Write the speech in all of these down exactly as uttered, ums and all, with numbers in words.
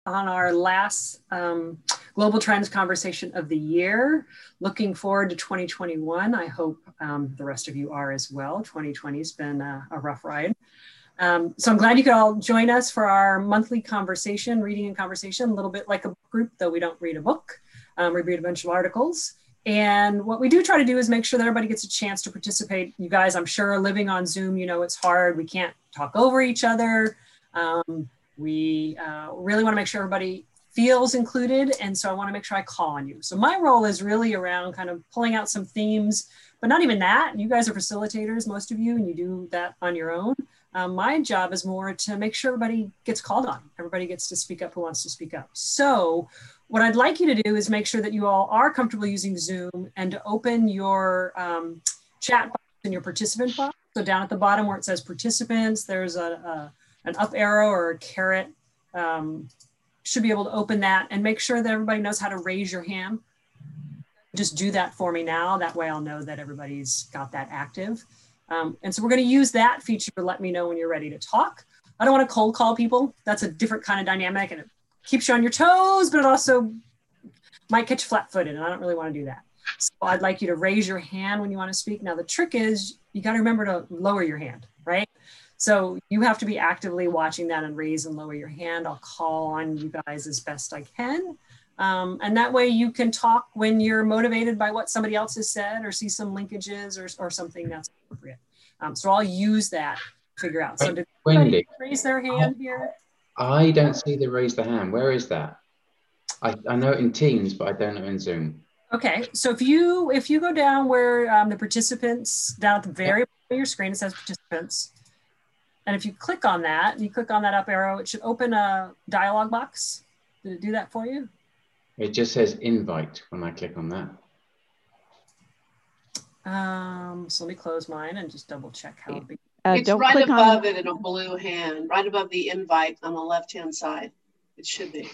on our last um, Global Trends conversation of the year. Looking forward to twenty twenty-one. I hope um, the rest of you are as well. twenty twenty has been a, a rough ride. Um, so I'm glad you could all join us for our monthly conversation, reading and conversation, a little bit like a group, though we don't read a book. Um, we read a bunch of articles. And what we do try to do is make sure that everybody gets a chance to participate. You guys, I'm sure, living on Zoom, you know it's hard. We can't talk over each other. Um, we uh, really want to make sure everybody feels included. And so I want to make sure I call on you. So my role is really around kind of pulling out some themes, but not even that. You guys are facilitators, most of you, and you do that on your own. Um, my job is more to make sure everybody gets called on. Everybody gets to speak up who wants to speak up. So what I'd like you to do is make sure that you all are comfortable using Zoom and to open your um, chat box and your participant box. So down at the bottom where it says participants, there's a, a an up arrow or a caret. Um, should be able to open that and make sure that everybody knows how to raise your hand. Just do that for me now. That way I'll know that everybody's got that active. Um, and so we're going to use that feature to let me know when you're ready to talk. I don't want to cold call people. That's a different kind of dynamic and it keeps you on your toes, but it also might catch you flat-footed, and I don't really want to do that. So I'd like you to raise your hand when you want to speak. Now the trick is you got to remember to lower your hand, right? So you have to be actively watching that and raise and lower your hand. I'll call on you guys as best I can. Um, and that way you can talk when you're motivated by what somebody else has said or see some linkages or, or something that's appropriate. Um, so I'll use that to figure out. So did Wendy raise their hand here? I don't see the raise the hand. Where is that? I, I know it in Teams, but I don't know in Zoom. Okay, so if you if you go down where um, the participants, down at the very bottom of your screen, it says participants. And if you click on that, you click on that up arrow, it should open a dialog box. Did it do that for you? It just says invite when I click on that. Um, so let me close mine and just double check how big. Uh, it's right above on... it in a blue hand, right above the invite on the left-hand side. It should be.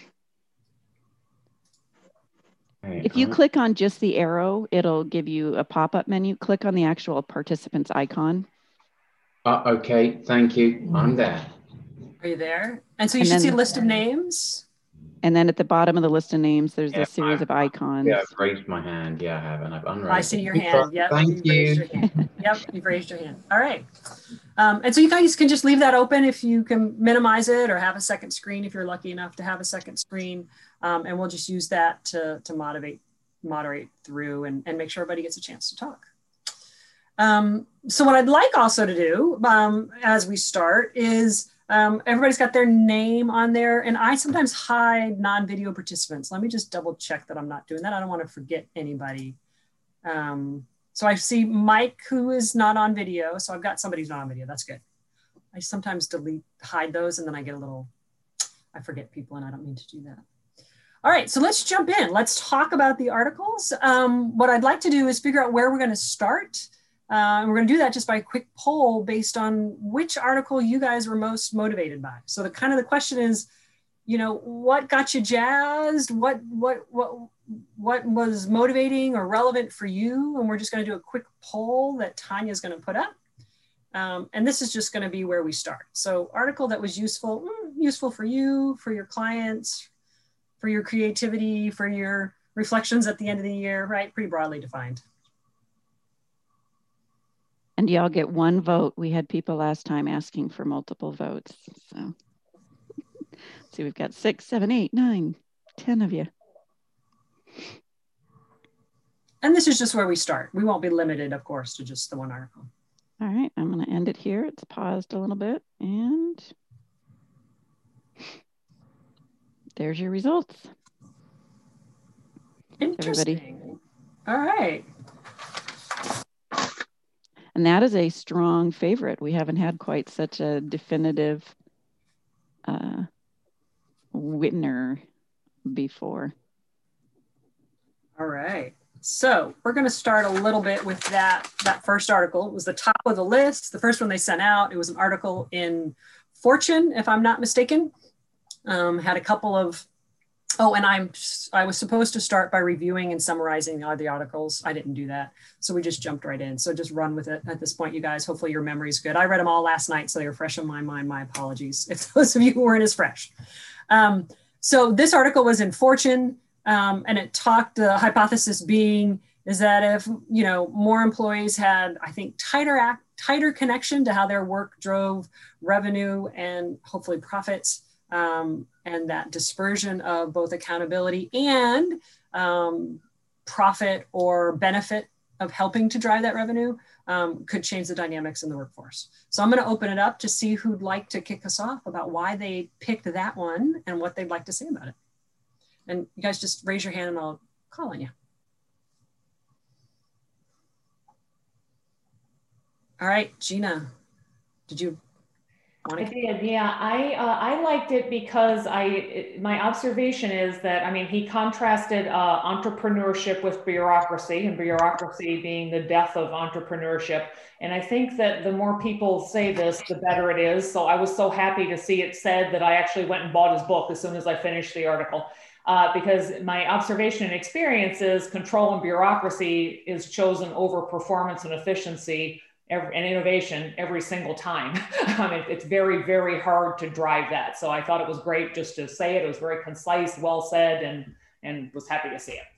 If you click on just the arrow, it'll give you a pop-up menu. Click on the actual participants icon. Uh, okay, thank you. I'm there. Are you there? And so you and should then, see a list of names. And then at the bottom of the list of names, there's yeah, a series I've, of icons. Yeah, I've raised my hand. Yeah, I have, and I've unraised. I see your hand. Yep. Thank you. Raised your hand. Yep, you've raised your hand. All right. Um, and so you guys can just leave that open if you can minimize it or have a second screen if you're lucky enough to have a second screen. Um, and we'll just use that to, to motivate, moderate through and, and make sure everybody gets a chance to talk. Um, so what I'd like also to do um, as we start is um, everybody's got their name on there, and I sometimes hide non-video participants. Let me just double check that I'm not doing that. I don't want to forget anybody. Um, so I see Mike, who is not on video. So I've got somebody who's not on video. That's good. I sometimes delete, hide those, and then I get a little, I forget people, and I don't mean to do that. All right, so let's jump in. Let's talk about the articles. Um, what I'd like to do is figure out where we're going to start. Uh, and we're going to do that just by a quick poll based on which article you guys were most motivated by. So the kind of the question is, you know, what got you jazzed? What what what what was motivating or relevant for you? And we're just going to do a quick poll that Tanya's going to put up. Um, and this is just going to be where we start. So article that was useful, mm, useful for you, for your clients, for your creativity, for your reflections at the end of the year, right? Pretty broadly defined. And y'all get one vote. We had people last time asking for multiple votes. So, see, we've got six, seven, eight, nine, ten of you. And this is just where we start. We won't be limited, of course, to just the one article. All right, I'm going to end it here. It's paused a little bit. And there's your results. Interesting. Everybody. All right. And that is a strong favorite. We haven't had quite such a definitive uh, winner before. All right. So we're going to start a little bit with that, that first article. It was the top of the list, the first one they sent out. It was an article in Fortune, if I'm not mistaken. Um, had a couple of Oh, and I'm, I was supposed to start by reviewing and summarizing all the articles. I didn't do that. So we just jumped right in. So just run with it at this point, you guys. Hopefully your memory's good. I read them all last night, so they were fresh in my mind. My apologies if those of you who weren't as fresh. Um, so this article was in Fortune, um, and it talked, the hypothesis being is that if, you know, more employees had, I think, tighter act, tighter connection to how their work drove revenue and hopefully profits, um, and that dispersion of both accountability and um, profit or benefit of helping to drive that revenue um, could change the dynamics in the workforce. So I'm going to open it up to see who'd like to kick us off about why they picked that one and what they'd like to say about it. And you guys just raise your hand and I'll call on you. All right, Gina, did you want to? I did, yeah. I uh, I liked it because I it, my observation is that, I mean, he contrasted uh, entrepreneurship with bureaucracy, and bureaucracy being the death of entrepreneurship. And I think that the more people say this, the better it is. So I was so happy to see it said that I actually went and bought his book as soon as I finished the article. Uh, because my observation and experience is control and bureaucracy is chosen over performance and efficiency Every, and innovation every single time. I mean, it's very, very hard to drive that. So I thought it was great just to say it. It was very concise, well said, and, and was happy to see it.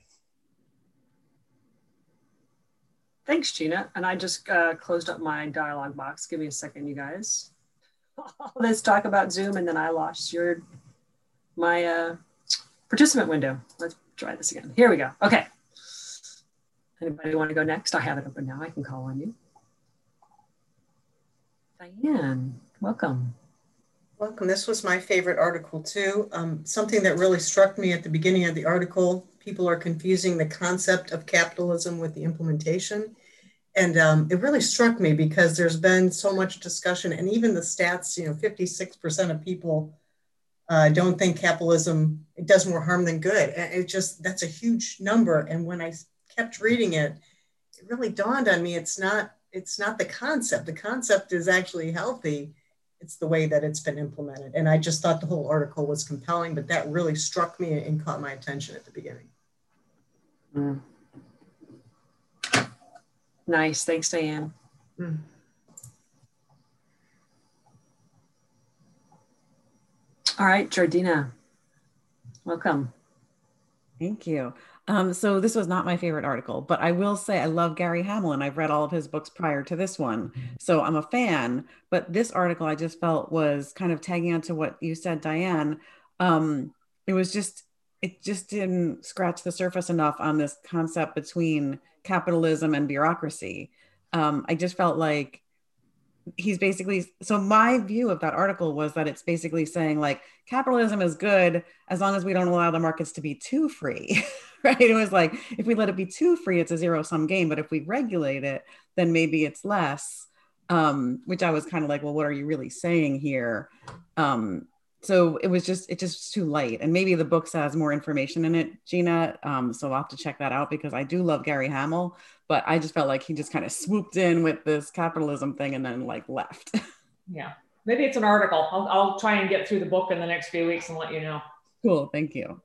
Thanks, Gina. And I just uh, closed up my dialog box. Give me a second, you guys. Let's talk about Zoom, and then I lost your, my uh, participant window. Let's try this again. Here we go. Okay. Anybody want to go next? I have it open now. I can call on you. Diane, welcome. Welcome. This was my favorite article too. Um, something that really struck me at the beginning of the article, people are confusing the concept of capitalism with the implementation. And um, it really struck me because there's been so much discussion, and even the stats, you know, fifty-six percent of people uh, don't think capitalism, it does more harm than good. And it just, that's a huge number. And when I kept reading it, it really dawned on me, it's not, it's not the concept. The concept is actually healthy. It's the way that it's been implemented. And I just thought the whole article was compelling, but that really struck me and caught my attention at the beginning. Mm. Nice, thanks, Diane. Mm. All right, Jordina, welcome. Thank you. Um, so this was not my favorite article, but I will say I love Gary Hamel. I've read all of his books prior to this one. So I'm a fan, but this article I just felt was kind of tagging onto what you said, Diane. Um, it was just, it just didn't scratch the surface enough on this concept between capitalism and bureaucracy. Um, I just felt like he's basically, so my view of that article was that it's basically saying like capitalism is good as long as we don't allow the markets to be too free. Right? It was like, if we let it be too free, it's a zero sum game. But if we regulate it, then maybe it's less, um, which I was kind of like, well, what are you really saying here? Um, so it was just, it just too light. And maybe the book has more information in it, Gina. Um, so I'll have to check that out because I do love Gary Hamel, but I just felt like he just kind of swooped in with this capitalism thing and then like left. Yeah, maybe it's an article. I'll, I'll try and get through the book in the next few weeks and let you know. Cool, thank you.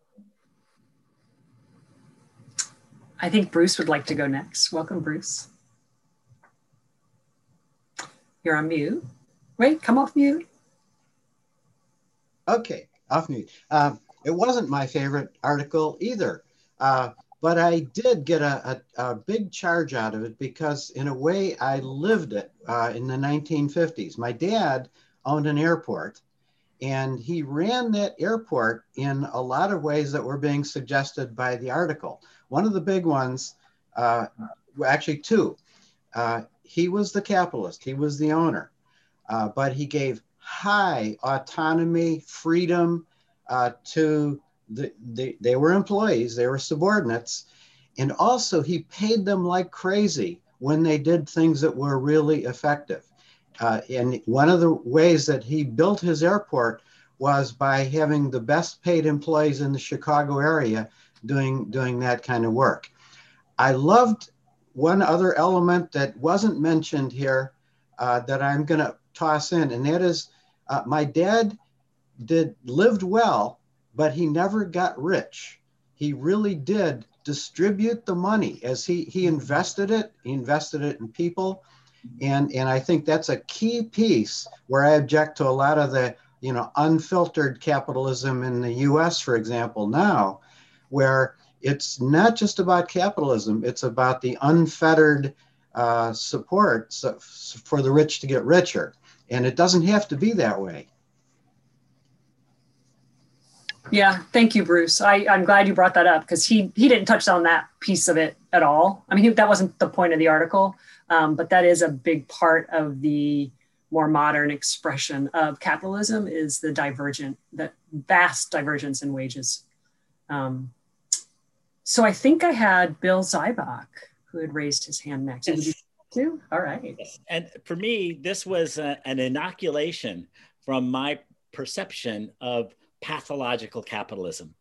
I think Bruce would like to go next. Welcome, Bruce. You're on mute. Wait, come off mute. Okay, off mute. Um, it wasn't my favorite article either, uh, but I did get a, a, a big charge out of it because in a way I lived it uh, in the nineteen fifties. My dad owned an airport and he ran that airport in a lot of ways that were being suggested by the article. One of the big ones, uh, actually two, uh, he was the capitalist, he was the owner, uh, but he gave high autonomy, freedom uh, to the, the, they were employees, they were subordinates. And also he paid them like crazy when they did things that were really effective. Uh, and one of the ways that he built his airport was by having the best paid employees in the Chicago area doing, doing that kind of work. I loved one other element that wasn't mentioned here uh, that I'm gonna toss in, and that is uh, my dad did lived well, but he never got rich. He really did distribute the money as he, he invested it, he invested it in people. And, and I think that's a key piece where I object to a lot of the, you know, unfiltered capitalism in the U S, for example, now, where it's not just about capitalism, it's about the unfettered uh, support for the rich to get richer. And it doesn't have to be that way. Yeah, thank you, Bruce. I, I'm glad you brought that up because he he didn't touch on that piece of it at all. I mean, he, that wasn't the point of the article, um, but that is a big part of the more modern expression of capitalism is the divergent, the vast divergence in wages. Um, so I think I had Bill Zybach who had raised his hand next. Yes. Too? All right. Yes. And for me, this was a, an inoculation from my perception of pathological capitalism.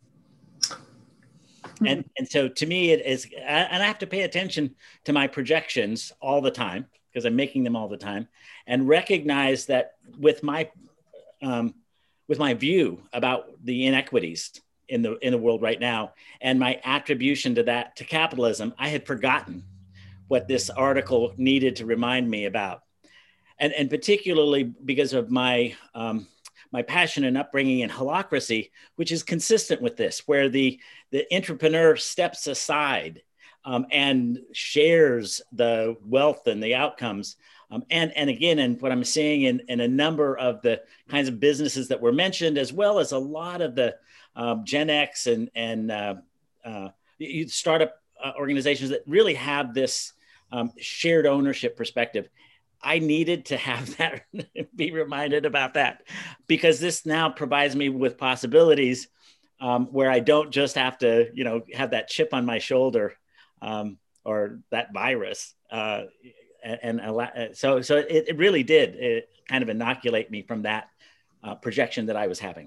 And, and so to me, it is, and I have to pay attention to my projections all the time because I'm making them all the time, and recognize that with my, um, with my view about the inequities in the, in the world right now, and my attribution to that, to capitalism, I had forgotten what this article needed to remind me about. And, and particularly because of my, um, my passion and upbringing in holacracy, which is consistent with this, where the, the entrepreneur steps aside um, and shares the wealth and the outcomes. Um, and, and again, and what I'm seeing in, in a number of the kinds of businesses that were mentioned, as well as a lot of the um, Gen X and, and uh, uh, startup uh, organizations that really have this um, shared ownership perspective. I needed to have that, be reminded about that, because this now provides me with possibilities um, where I don't just have to, you know, have that chip on my shoulder um, or that virus. Uh, and, and so, so it, it really did it kind of inoculate me from that uh, projection that I was having.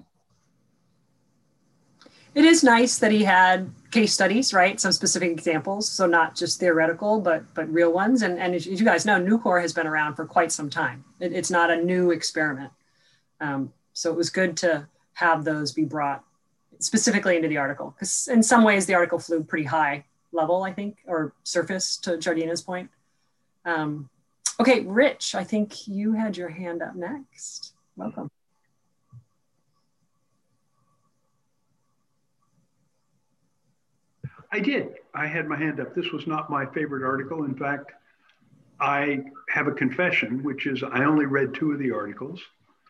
It is nice that he had case studies, right? Some specific examples. So not just theoretical, but but real ones. And, and as you guys know, Nucor has been around for quite some time. It, it's not a new experiment. Um, so it was good to have those be brought specifically into the article. Because in some ways, the article flew pretty high level, I think, or surface to Jardina's point. Um, okay, Rich, I think you had your hand up next. Welcome. I did. I had my hand up. This was not my favorite article. In fact, I have a confession, which is I only read two of the articles.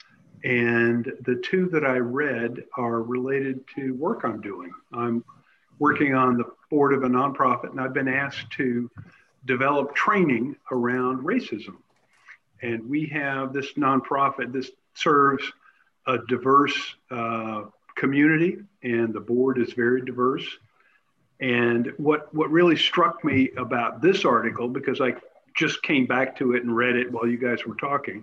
And the two that I read are related to work I'm doing. I'm working on the board of a nonprofit, and I've been asked to develop training around racism. And we have this nonprofit, this serves a diverse uh, community, and the board is very diverse. And what, what really struck me about this article, because I just came back to it and read it while you guys were talking,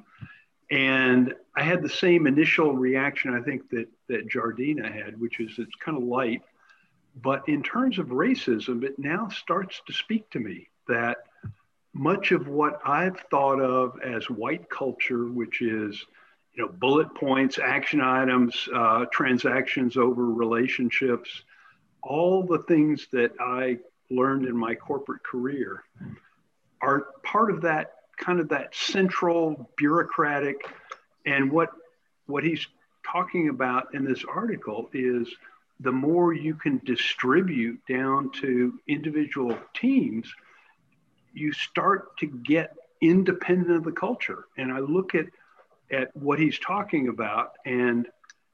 and I had the same initial reaction, I think, that, that Jardina had, which is it's kind of light. But in terms of racism, it now starts to speak to me that much of what I've thought of as white culture, which is, you know, bullet points, action items, uh, transactions over relationships, all the things that I learned in my corporate career are part of that kind of that central bureaucratic. And what, what he's talking about in this article is the more you can distribute down to individual teams, you start to get independent of the culture. And I look at, at what he's talking about, and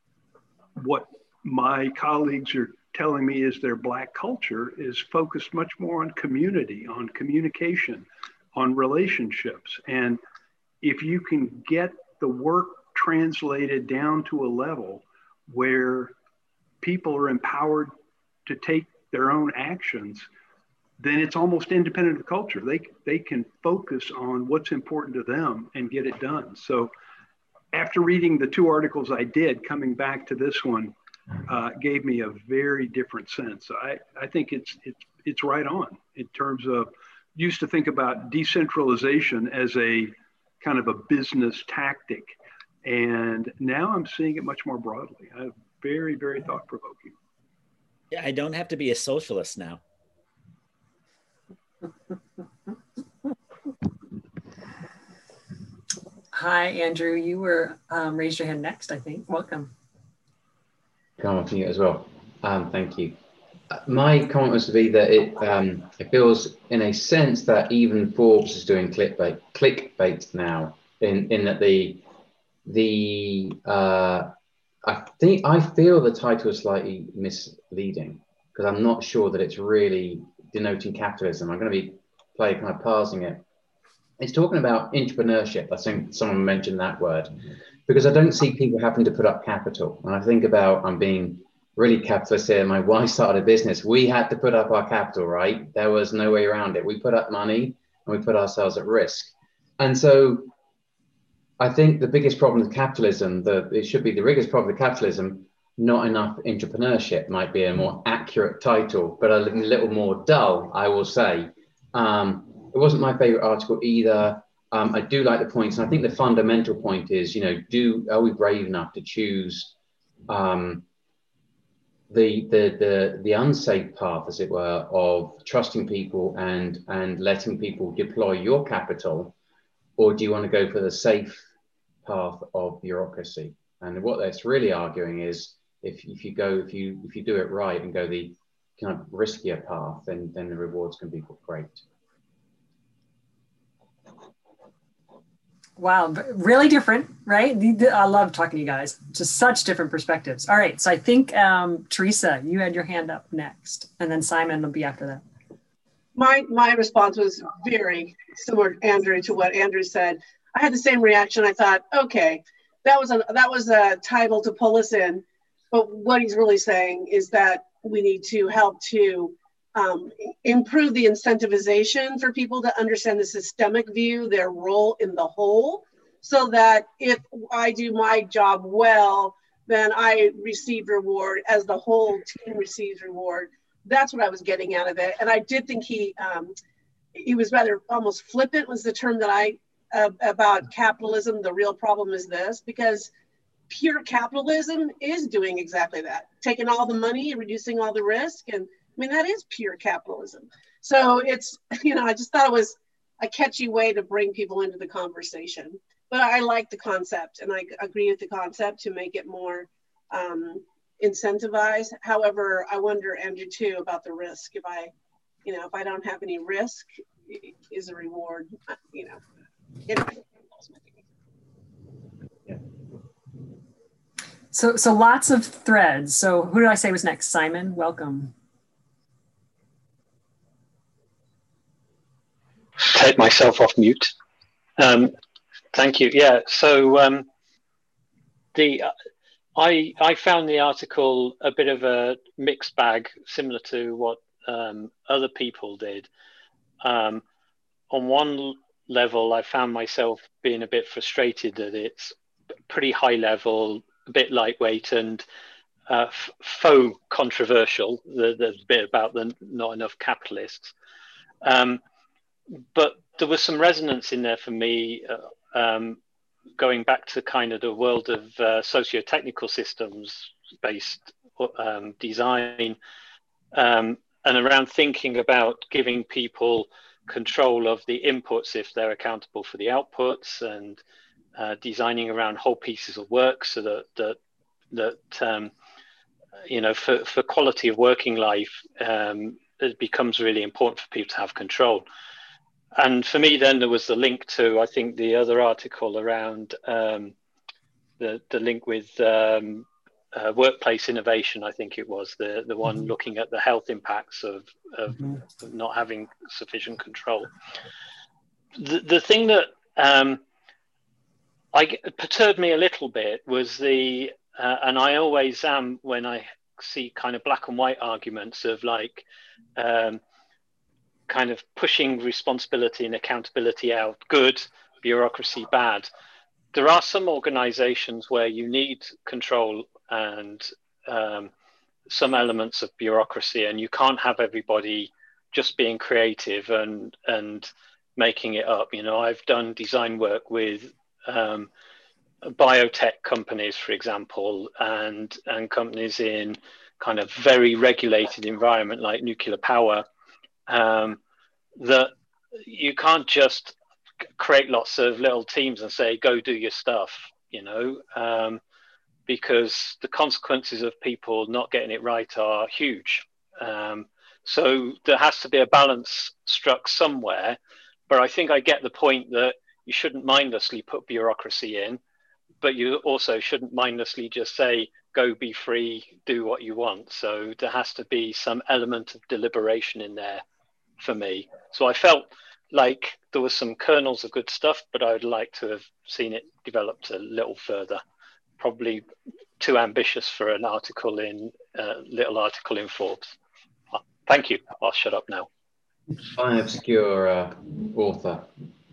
what my colleagues are telling me is their Black culture is focused much more on community, on communication, on relationships. And if you can get the work translated down to a level where people are empowered to take their own actions, then it's almost independent of culture. They, they can focus on what's important to them and get it done. So after reading the two articles I did, coming back to this one, Uh, gave me a very different sense. I, I think it's, it's, it's right on in terms of, used to think about decentralization as a kind of a business tactic. And now I'm seeing it much more broadly. Uh, very, very thought-provoking. Yeah, I don't have to be a socialist now. Hi, Andrew. You were um, raised your hand next, I think. Welcome. Come on from you as well. Um, thank you. My comment was to be that it um, it feels, in a sense, that even Forbes is doing clickbait, clickbait now. In in that the the uh, I think I feel the title is slightly misleading because I'm not sure that it's really denoting capitalism. I'm going to be play kind of parsing it. It's talking about entrepreneurship. I think someone mentioned that word because I don't see people having to put up capital. And I think about, I'm being really capitalist here. My wife started a business. We had to put up our capital, right? There was no way around it. We put up money and we put ourselves at risk. And so I think the biggest problem with capitalism, the, it should be the biggest problem with capitalism, not enough entrepreneurship might be a more accurate title, but a little more dull, I will say. Um, it wasn't my favorite article either. Um, I do like the points, and I think the fundamental point is, you know, do are we brave enough to choose um, the, the the the unsafe path, as it were, of trusting people and and letting people deploy your capital, or do you want to go for the safe path of bureaucracy? And what that's really arguing is, if if you go if you if you do it right and go the kind of riskier path, then then the rewards can be great. Wow, really different, right? I love talking to you guys. Just such different perspectives. All right, so I think um, Teresa, you had your hand up next, and then Simon will be after that. My my response was very similar, Andrew, to what Andrew said. I had the same reaction. I thought, okay, that was a that was a title to pull us in, but what he's really saying is that we need to help to um, improve the incentivization for people to understand the systemic view, their role in the whole, so that if I do my job well, then I receive reward as the whole team receives reward. That's what I was getting out of it. And I did think he um, he was rather almost flippant was the term that I uh, about capitalism. The real problem is this, because pure capitalism is doing exactly that, taking all the money and reducing all the risk. And I mean, that is pure capitalism. So it's, you know, I just thought it was a catchy way to bring people into the conversation. But I like the concept, and I agree with the concept to make it more um, incentivized. However, I wonder, Andrew, too, about the risk. If I, you know, if I don't have any risk, is a reward, you know. Anyway. So, so lots of threads. So who did I say was next? Simon, welcome. Take myself off mute. Um, thank you. Yeah. So um, the uh, I I found the article a bit of a mixed bag, similar to what um, other people did. Um, on one level, I found myself being a bit frustrated that it's pretty high level, a bit lightweight, and uh, faux controversial. There's a bit about the not enough capitalists. Um, but there was some resonance in there for me, uh, um, going back to kind of the world of uh, socio-technical systems based um, design, um, and around thinking about giving people control of the inputs if they're accountable for the outputs, and uh, designing around whole pieces of work so that that that um, you know, for, for quality of working life, um, it becomes really important for people to have control. And for me, then there was the link to, I think, the other article around um, the the link with um, uh, workplace innovation. I think it was the the one mm-hmm. looking at the health impacts of, of, mm-hmm. of not having sufficient control. The the thing that um, I perturbed me a little bit was the, uh, and I always am when I see kind of black and white arguments of like. Um, kind of pushing responsibility and accountability out, good, bureaucracy bad. There are some organizations where you need control and um, some elements of bureaucracy, and you can't have everybody just being creative and and making it up. You know, I've done design work with um, biotech companies, for example, and and companies in kind of very regulated environment like nuclear power. Um, that you can't just create lots of little teams and say, go do your stuff, you know, um, because the consequences of people not getting it right are huge. Um, so there has to be a balance struck somewhere. But I think I get the point that you shouldn't mindlessly put bureaucracy in, but you also shouldn't mindlessly just say, go be free, do what you want. So there has to be some element of deliberation in there for me. So I felt like there was some kernels of good stuff, but I would like to have seen it developed a little further. Probably too ambitious for an article in, uh, little article in Forbes. Uh, thank you. I'll shut up now. By an obscure uh, author.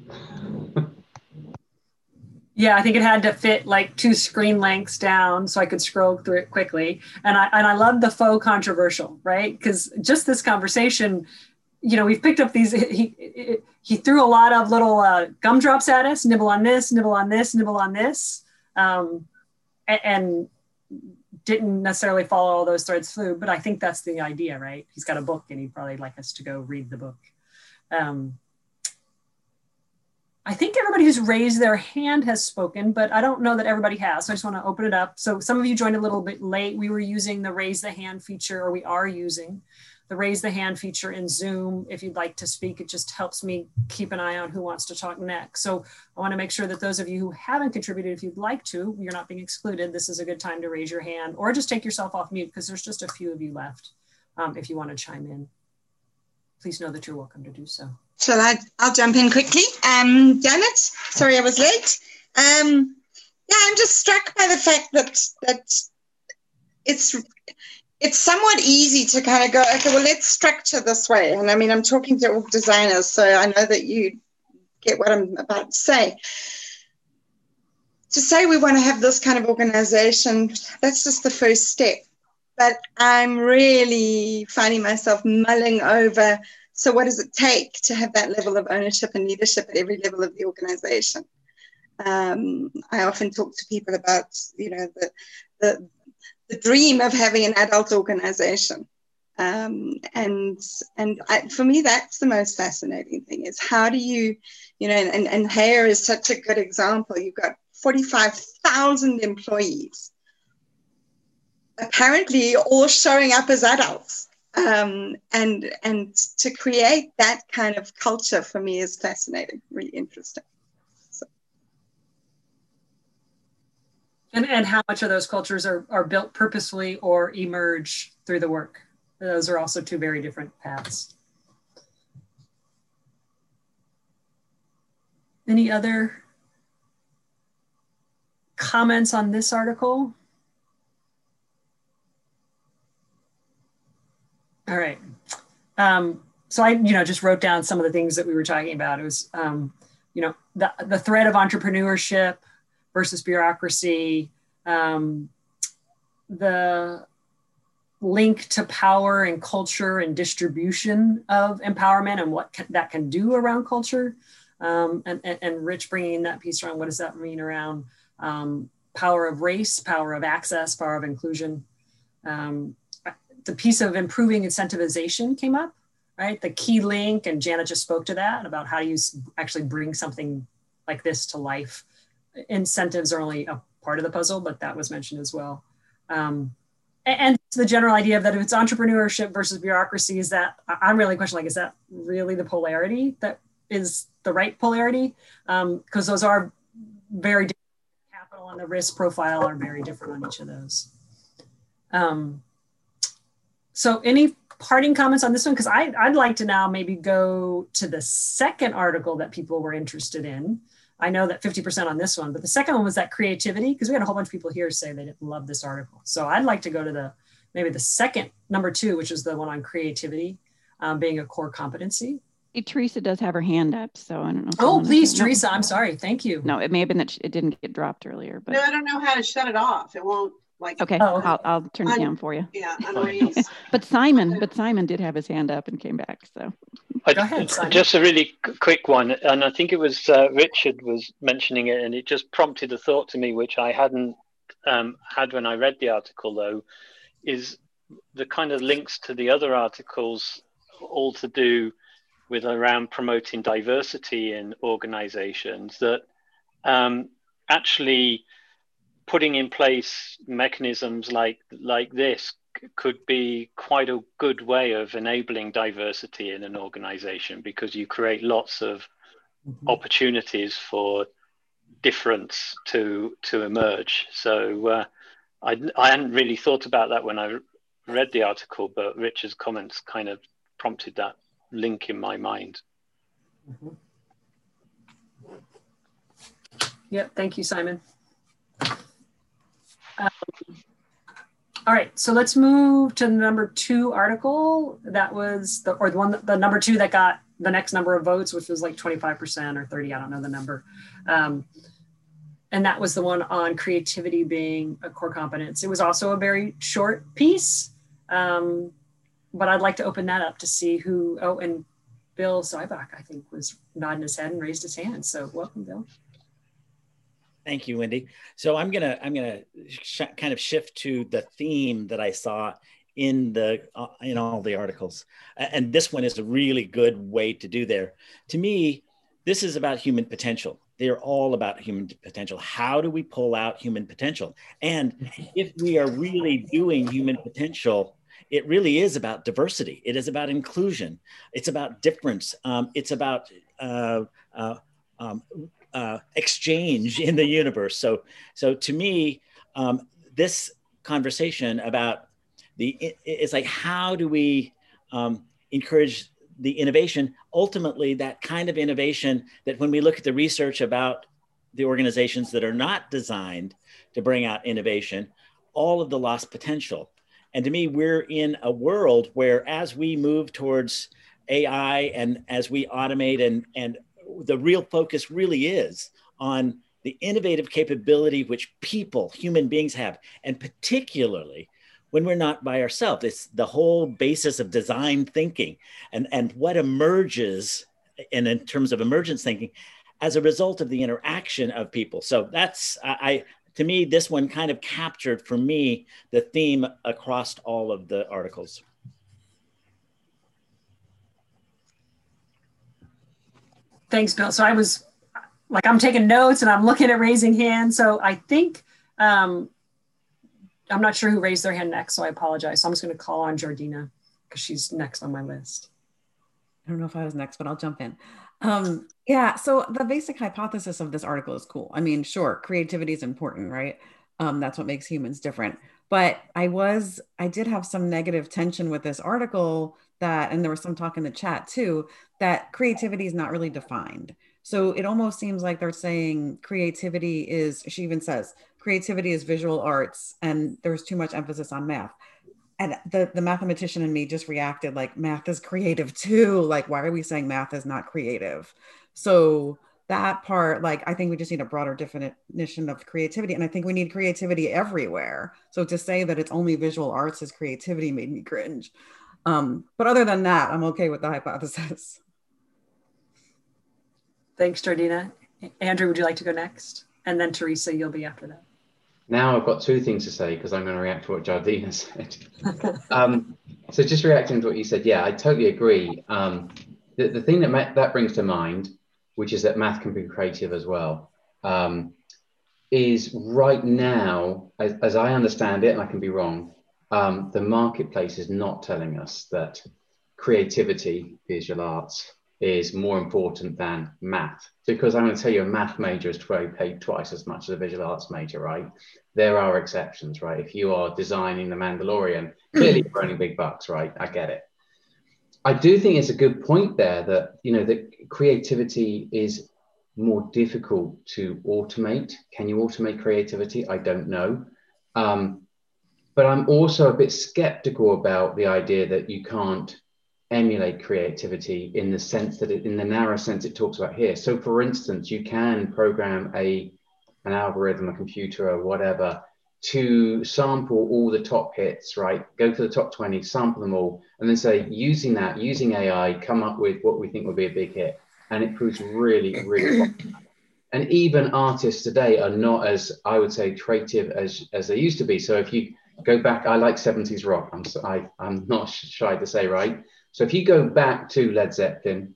Yeah, I think it had to fit like two screen lengths down so I could scroll through it quickly. And I and I love the faux controversial, right? Because just this conversation, you know, we've picked up these, he he threw a lot of little uh, gumdrops at us, nibble on this, nibble on this, nibble on this, um, and, and didn't necessarily follow all those threads through, but I think that's the idea, right? He's got a book and he'd probably like us to go read the book. Um, I think everybody who's raised their hand has spoken, but I don't know that everybody has. So I just want to open it up. So some of you joined a little bit late. We were using the raise the hand feature, or we are using the raise the hand feature in Zoom. If you'd like to speak, it just helps me keep an eye on who wants to talk next. So I want to make sure that those of you who haven't contributed, if you'd like to, you're not being excluded. This is a good time to raise your hand, or just take yourself off mute because there's just a few of you left. Um, if you want to chime in, please know that you're welcome to do so. Shall I? I'll jump in quickly. Um, Janet, sorry I was late. Um, yeah, I'm just struck by the fact that that it's it's somewhat easy to kind of go, okay, well, let's structure this way. And I mean, I'm talking to org designers, so I know that you get what I'm about to say. To say we want to have this kind of organization, that's just the first step. But I'm really finding myself mulling over, so what does it take to have that level of ownership and leadership at every level of the organization? Um, I often talk to people about, you know, the, the, the dream of having an adult organization. Um, and and I, for me, that's the most fascinating thing is how do you, you know, and, and Hare is such a good example. You've got forty-five thousand employees, apparently all showing up as adults. Um, and and to create that kind of culture for me is fascinating, really interesting. So. And, and how much of those cultures are, are built purposefully or emerge through the work? Those are also two very different paths. Any other comments on this article? All right. Um, so I, you know, just wrote down some of the things that we were talking about. It was, um, you know, the, the threat of entrepreneurship versus bureaucracy, um, the link to power and culture and distribution of empowerment and what can, that can do around culture. Um, and, and, and Rich bringing that piece around, what does that mean around um, power of race, power of access, power of inclusion. Um, the piece of improving incentivization came up, right? The key link, and Janet just spoke to that about how you actually bring something like this to life. Incentives are only a part of the puzzle, but that was mentioned as well. Um, and, and the general idea of that if it's entrepreneurship versus bureaucracy, is that, I'm really questioning, like, is that really the polarity that is the right polarity? Um, because those are very different. Capital and the risk profile are very different on each of those. Um, So any parting comments on this one? Because I'd like to now maybe go to the second article that people were interested in. I know that fifty percent on this one, but the second one was that creativity, because we had a whole bunch of people here say they didn't love this article. So I'd like to go to the maybe the second, number two, which is the one on creativity um, being a core competency. Hey, Teresa does have her hand up, so I don't know. Oh, please, Teresa, no. I'm sorry. Thank you. No, it may have been that it didn't get dropped earlier. But no, I don't know how to shut it off. It won't. Like, okay, oh, I'll, I'll turn it down for you. Yeah, unraise. But Simon, but Simon did have his hand up and came back. So I, go ahead, Simon. Just a really quick one, and I think it was uh, Richard was mentioning it, and it just prompted a thought to me, which I hadn't um, had when I read the article. Though, is the kind of links to the other articles all to do with around promoting diversity in organizations, that um, actually putting in place mechanisms like like this could be quite a good way of enabling diversity in an organization, because you create lots of mm-hmm. opportunities for difference to to emerge. So uh, I, I hadn't really thought about that when I read the article, but Richard's comments kind of prompted that link in my mind. Mm-hmm. Yep, thank you, Simon. Um, all right, so let's move to the number two article. That was the, or the one, the number two that got the next number of votes, which was like twenty-five percent or thirty, I don't know the number. Um, and that was the one on creativity being a core competence. It was also a very short piece, um, but I'd like to open that up to see who, oh, and Bill Zybach, I think, was nodding his head and raised his hand. So welcome, Bill. Thank you, Wendy. So I'm gonna I'm gonna sh kind of shift to the theme that I saw in the uh, in all the articles, and this one is a really good way to do there. To me, this is about human potential. They're all about human potential. How do we pull out human potential? And if we are really doing human potential, it really is about diversity. It is about inclusion. It's about difference. Um, it's about uh, uh, um, uh, exchange in the universe. So, so to me, um, this conversation about the, it, it's like, how do we um, encourage the innovation, ultimately that kind of innovation that when we look at the research about the organizations that are not designed to bring out innovation, all of the lost potential. And to me, we're in a world where as we move towards A I and as we automate, and, and the real focus really is on the innovative capability which people, human beings have, and particularly when we're not by ourselves. It's the whole basis of design thinking and, and what emerges, and in terms of emergence thinking, as a result of the interaction of people. So that's, I, to me, this one kind of captured for me the theme across all of the articles. Thanks, Bill. So I was like, I'm taking notes and I'm looking at raising hands. So I think, um, I'm not sure who raised their hand next, so I apologize. So I'm just going to call on Jardina because she's next on my list. I don't know if I was next, but I'll jump in. Um, yeah, so the basic hypothesis of this article is cool. I mean, sure, creativity is important, right? Um, that's what makes humans different. But I was, I did have some negative tension with this article that, and there was some talk in the chat too, that creativity is not really defined. So it almost seems like they're saying creativity is, she even says, creativity is visual arts, and there's too much emphasis on math. And the, the mathematician in me just reacted like, math is creative too. Like, why are we saying math is not creative? So that part, like, I think we just need a broader definition of creativity. And I think we need creativity everywhere. So to say that it's only visual arts is creativity made me cringe. Um, but other than that, I'm okay with the hypothesis. Thanks, Jardina. Andrew, would you like to go next? And then Teresa, you'll be after that. Now I've got two things to say because I'm going to react to what Jardina said. um, so just reacting to what you said, yeah, I totally agree. Um, the, the thing that that brings to mind, which is that math can be creative as well, um, is right now, as, as I understand it, and I can be wrong, um, the marketplace is not telling us that creativity, visual arts, is more important than math. Because I'm going to tell you, a math major is paid twice as much as a visual arts major, right? There are exceptions, right? If you are designing The Mandalorian, clearly you're earning big bucks, right? I get it. I do think it's a good point there that, you know, that creativity is more difficult to automate. Can you automate creativity? I don't know. Um, but I'm also a bit skeptical about the idea that you can't emulate creativity in the sense that it, in the narrow sense it talks about here. So for instance, you can program a an algorithm, a computer or whatever to sample all the top hits, right? Go for the top twenty, sample them all, and then say, using that, using A I, come up with what we think will be a big hit. And it proves really, really popular. And even artists today are not as, I would say, creative as, as they used to be. So if you go back, I like seventies rock. I'm, I, I'm not shy to say, right? So if you go back to Led Zeppelin,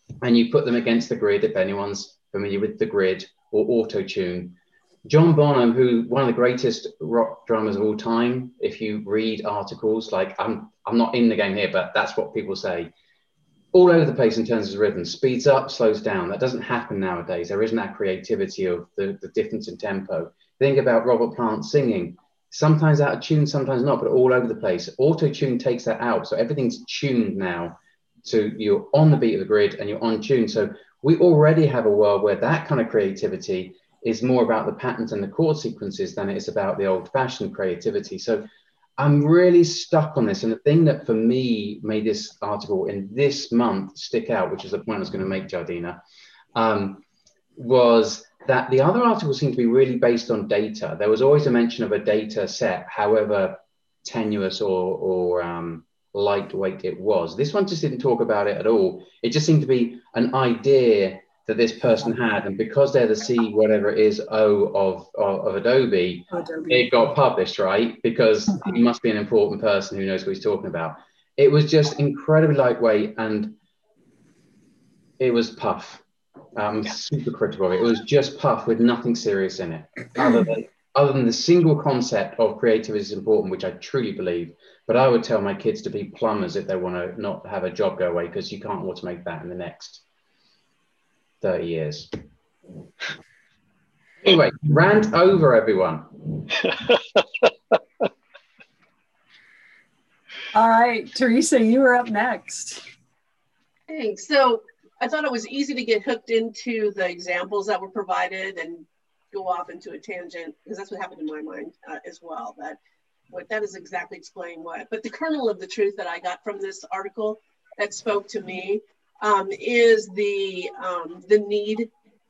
and you put them against the grid, if anyone's familiar with the grid or auto-tune. John Bonham, who one of the greatest rock drummers of all time, if you read articles, like I'm, I'm not in the game here, but that's what people say, all over the place in terms of rhythm, speeds up, slows down. That doesn't happen nowadays. There isn't that creativity of the, the difference in tempo. Think about Robert Plant singing, sometimes out of tune, sometimes not, but all over the place. Auto-tune takes that out. So everything's tuned now. So you're on the beat of the grid and you're on tune. So we already have a world where that kind of creativity is more about the patterns and the chord sequences than it is about the old-fashioned creativity. So I'm really stuck on this. And the thing that for me made this article in this month stick out, which is the point I was going to make, Jardina, um, was that the other articles seem to be really based on data. There was always a mention of a data set, however tenuous or, or um, lightweight it was. This one just didn't talk about it at all. It just seemed to be an idea that this person had, and because they're the C whatever it is O of, of, of Adobe, Adobe, it got published, right? Because he must be an important person who knows what he's talking about. It was just incredibly lightweight, and it was puff. Um, super critical of it. It was just puff with nothing serious in it, other than other than the single concept of creativity is important, which I truly believe. But I would tell my kids to be plumbers if they want to not have a job go away, because you can't automate that in the next thirty years. Anyway, rant over, everyone. All right, Teresa, you are up next. Thanks. So I thought it was easy to get hooked into the examples that were provided and go off into a tangent, because that's what happened in my mind uh, as well. That what that is exactly explaining what. But the kernel of the truth that I got from this article that spoke to me um, is the um, the need,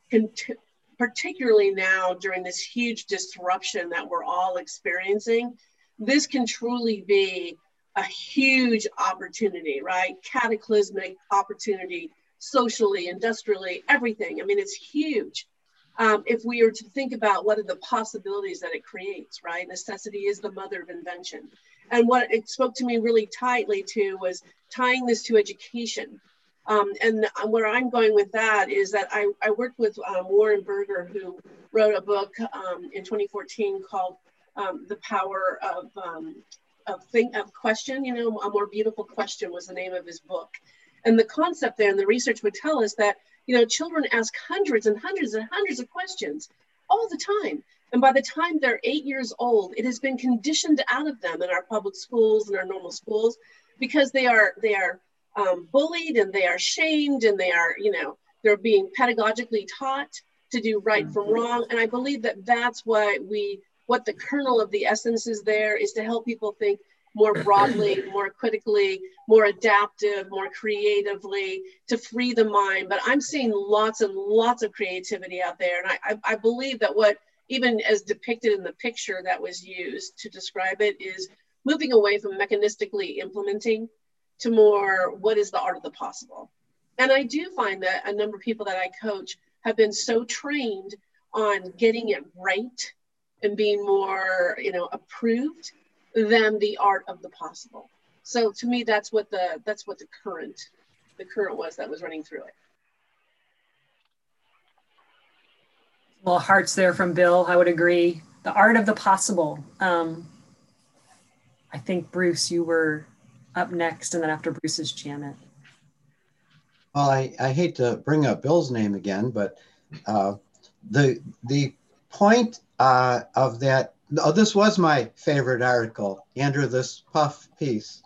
particularly now during this huge disruption that we're all experiencing. This can truly be a huge opportunity, right? Cataclysmic opportunity, socially, industrially, everything. I mean, it's huge. Um, if we are to think about what are the possibilities that it creates, right? Necessity is the mother of invention. And what it spoke to me really tightly to was tying this to education. Um, and where I'm going with that is that I, I worked with um, Warren Berger, who wrote a book um, in twenty fourteen called um, The Power of, um, of, think, of Question. You know, A More Beautiful Question was the name of his book. And the concept there and the research would tell us that, you know, children ask hundreds and hundreds and hundreds of questions all the time. And by the time they're eight years old, it has been conditioned out of them in our public schools and our normal schools, because they are, they are um, bullied and they are shamed and they are, you know, they're being pedagogically taught to do right from wrong. And I believe that that's why we, what the kernel of the essence is there, is to help people think more broadly, more critically, more adaptive, more creatively, to free the mind. But I'm seeing lots and lots of creativity out there. And I, I, I believe that what, even as depicted in the picture that was used to describe it, is moving away from mechanistically implementing to more, what is the art of the possible? And I do find that a number of people that I coach have been so trained on getting it right and being more, you know, approved than the art of the possible. So to me, that's what the that's what the current the current was that was running through it. Well, hearts there from Bill. I would agree. The art of the possible. Um, I think Bruce, you were up next, and then after Bruce is Janet. Well, I, I hate to bring up Bill's name again, but uh, the the point uh, of that. Oh, this was my favorite article, Andrew. This puff piece.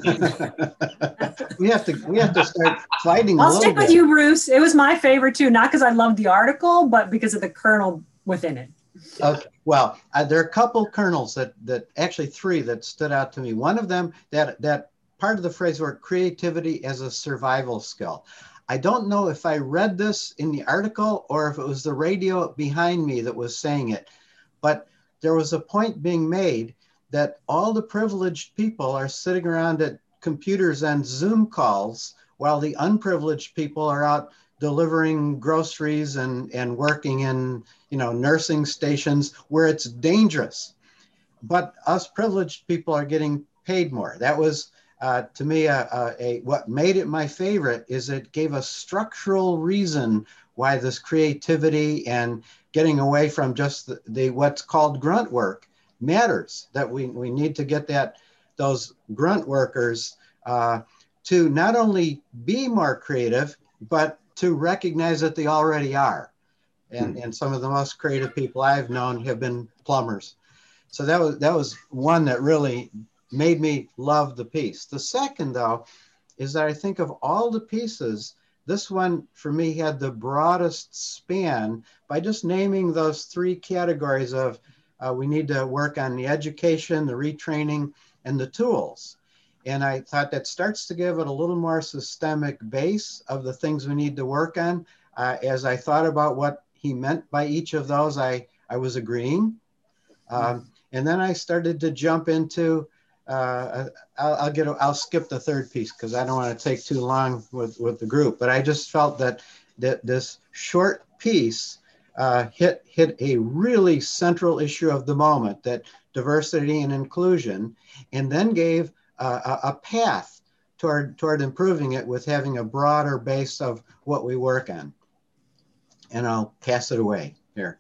we have to we have to start fighting. I'll a stick with bit. you, Bruce. It was my favorite too, not because I loved the article, but because of the kernel within it. Okay. Well, uh, there are a couple kernels that that actually three that stood out to me. One of them, that that part of the phrase where creativity as a survival skill. I don't know if I read this in the article or if it was the radio behind me that was saying it, but there was a point being made that all the privileged people are sitting around at computers and Zoom calls while the unprivileged people are out delivering groceries and, and working in, you know, nursing stations where it's dangerous. But us privileged people are getting paid more. That was uh, to me, uh, uh, a, what made it my favorite is it gave a structural reason why this creativity and getting away from just the, the what's called grunt work matters, that we, we need to get that those grunt workers uh, to not only be more creative, but to recognize that they already are. And, and some of the most creative people I've known have been plumbers. So that was, that was one that really made me love the piece. The second, though, is that I think of all the pieces, this one for me had the broadest span by just naming those three categories of uh, we need to work on the education, the retraining, and the tools. And I thought that starts to give it a little more systemic base of the things we need to work on. Uh, as I thought about what he meant by each of those, I, I was agreeing. Um, and then I started to jump into, uh, I'll, I'll get, I'll skip the third piece because I don't want to take too long with, with the group, but I just felt that, that this short piece uh, hit, hit a really central issue of the moment, that diversity and inclusion, and then gave uh, a, a path toward, toward improving it with having a broader base of what we work on. And I'll pass it away here.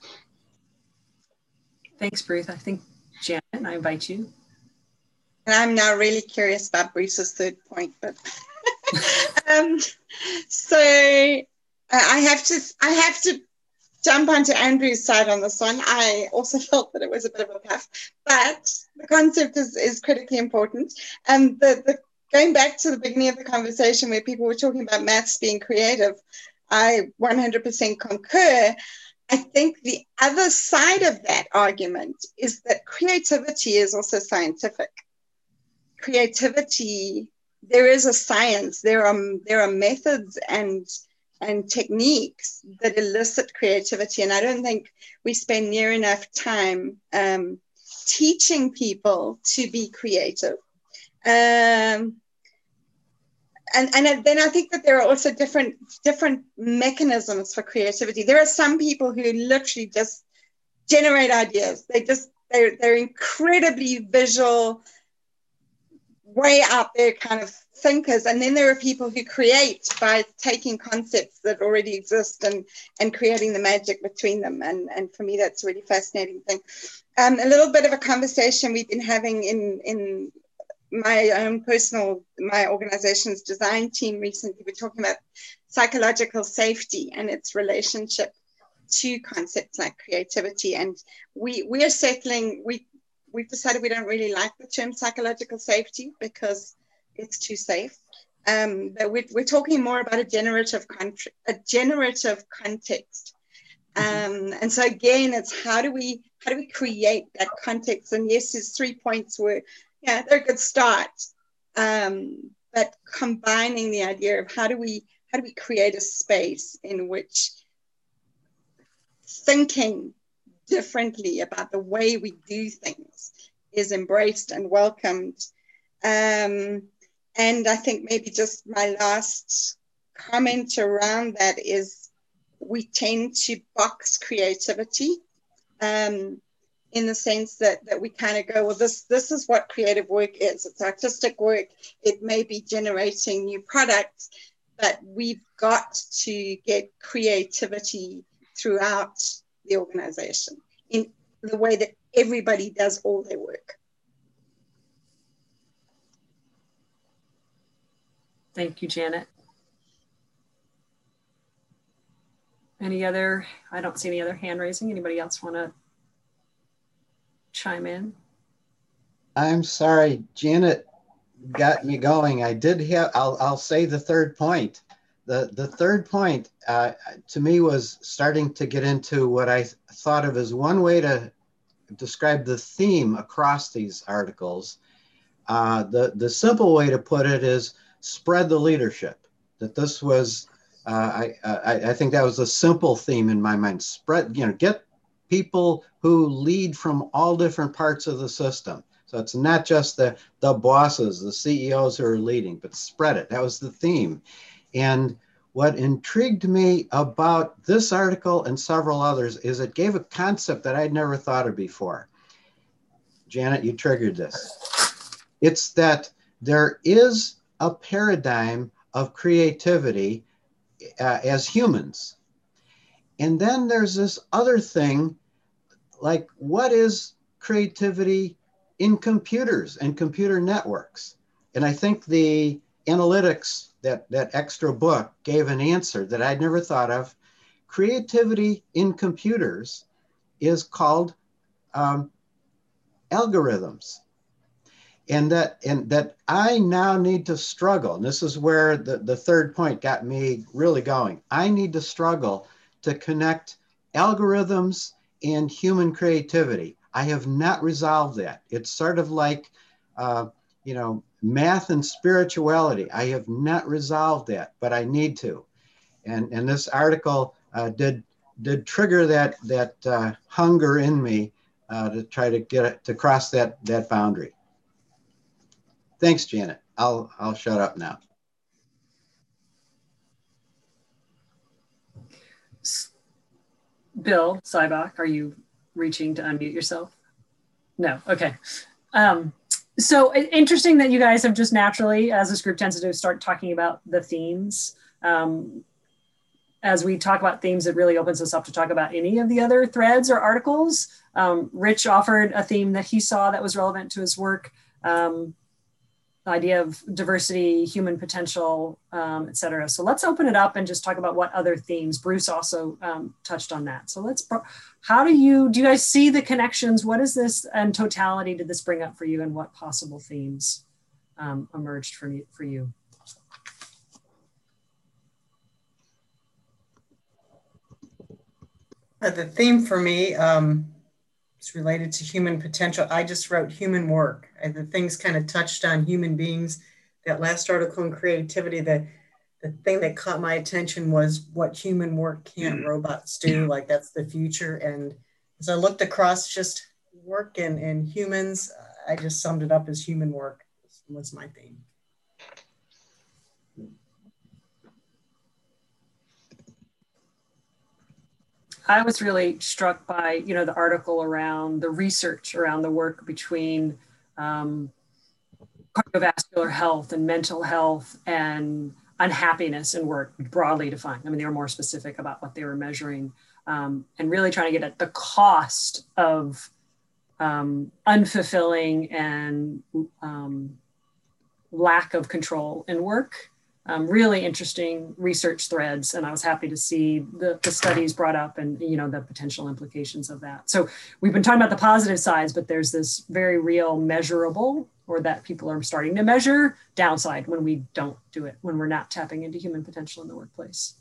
Thanks, Bruce. I think Janet, and I invite you. And I'm now really curious about Bruce's third point, but um, so I have to I have to jump onto Andrew's side on this one. I also felt that it was a bit of a puff, but the concept is, is critically important. And the, the going back to the beginning of the conversation where people were talking about maths being creative, I one hundred percent concur. I think the other side of that argument is that creativity is also scientific. Creativity, there is a science, there are, there are methods and, and techniques that elicit creativity. And I don't think we spend near enough time um, teaching people to be creative. Um, And, and then I think that there are also different, different mechanisms for creativity. There are some people who literally just generate ideas. They just, they're, they're incredibly visual, way out there kind of thinkers. And then there are people who create by taking concepts that already exist and, and creating the magic between them. And, and for me, that's a really fascinating thing. Um, a little bit of a conversation we've been having in, in my own personal, my organization's design team recently. We're talking about psychological safety and its relationship to concepts like creativity. And we, we are settling, we, we've decided we don't really like the term psychological safety because it's too safe. Um, but we're, we're talking more about a generative, a generative context. Um, and so again, it's how do we, how do we create that context? And yes, his three points were, yeah, they're a good start. Um, but combining the idea of how do we, how do we create a space in which thinking differently about the way we do things is embraced and welcomed. Um, and I think maybe just my last comment around that is we tend to box creativity um, in the sense that, that we kind of go, well, this, this is what creative work is. It's artistic work. It may be generating new products, but we've got to get creativity throughout the organization in the way that everybody does all their work. Thank you, Janet. Any other, I don't see any other hand raising. Anybody else want to chime in? I'm sorry, Janet got me going. I did have, I'll, I'll say the third point. The, the third point uh, to me was starting to get into what I thought of as one way to describe the theme across these articles. Uh, the, the simple way to put it is spread the leadership. That this was, uh, I, I, I think that was a simple theme in my mind. Spread, you know, get people who lead from all different parts of the system. So it's not just the, the bosses, the C E Os who are leading, but spread it. That was the theme. And what intrigued me about this article and several others is it gave a concept that I'd never thought of before. Janet, you triggered this. It's that there is a paradigm of creativity uh, as humans. And then there's this other thing, like what is creativity in computers and computer networks? And I think the analytics, that, that extra book gave an answer that I'd never thought of. Creativity in computers is called um, algorithms. And that, and that I now need to struggle, and this is where the, the third point got me really going. I need to struggle to connect algorithms and human creativity. I have not resolved that. It's sort of like, uh, you know, math and spirituality. I have not resolved that, but I need to. And, and this article uh, did, did trigger that, that uh, hunger in me uh, to try to get it, to cross that, that boundary. Thanks, Janet. I'll, I'll shut up now. Bill Sybach, are you reaching to unmute yourself? No, okay. Um, so interesting that you guys have just naturally, as this group tends to do, start talking about the themes. Um, as we talk about themes, it really opens us up to talk about any of the other threads or articles. Um, Rich offered a theme that he saw that was relevant to his work. Um, the idea of diversity, human potential, um, et cetera. So let's open it up and just talk about what other themes. Bruce also um, touched on that. So let's, how do you, do you guys see the connections? What is this and totality did this bring up for you, and what possible themes um, emerged from you, for you? Uh, the theme for me, um, it's related to human potential. I just wrote human work, and the things kind of touched on human beings. That last article in creativity, the, the thing that caught my attention was what human work can't robots do, like that's the future. And as I looked across just work and, and humans, I just summed it up as human work was my theme. I was really struck by, you know, the article around the research around the work between um, cardiovascular health and mental health and unhappiness in work, broadly defined. I mean, they were more specific about what they were measuring um, and really trying to get at the cost of um, unfulfilling and um, lack of control in work. Um, really interesting research threads, and I was happy to see the, the studies brought up and, you know, the potential implications of that. So we've been talking about the positive sides, but there's this very real measurable, or that people are starting to measure, downside when we don't do it, when we're not tapping into human potential in the workplace.